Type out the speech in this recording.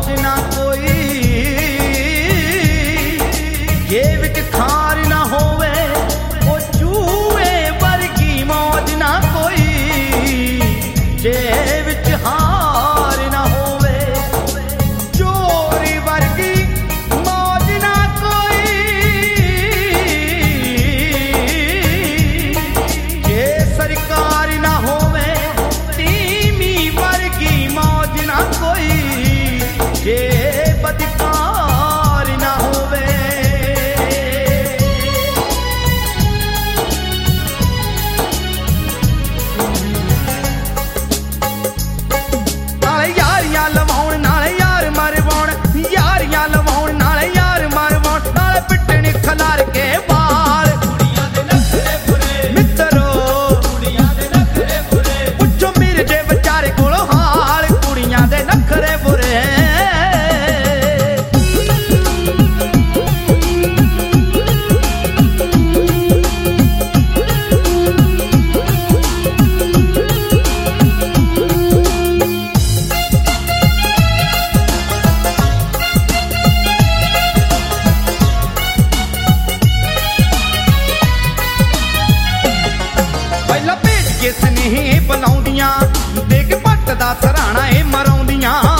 मौज ना कोई, जे विच खार ना होवे ओ चूहे वर्गी मौज ना कोई, जे विच हार ना होवे चोरी वर्गी मौज ना कोई, जे सरकार ना होवे तीमी वर्गी मौज ना कोई, जे बदकार ना होवे। नाले यारियां लवाउण नाले यार मरवाउण, यारियां लवाउण नाले यार मरवाउण, नाले पिटण खलार के बाल कुड़ियां दे नखरे बुरे मित्रो, कुड़ियां दे नखरे बुरे, पुछो मिर्जे बेचारे कोलों हाल, कुड़ियां दे नखरे बुरे। ਪਹਿਲਾਂ ਭੇਜ ਕੇ ਸਨੇਹ ਬੁਲਾਉਂਦੀਆਂ, ਦੇਖ ਪੱਟ ਦਾ ਸਰਾਣਾ ਇਹ ਮਰਾਉਂਦੀਆਂ।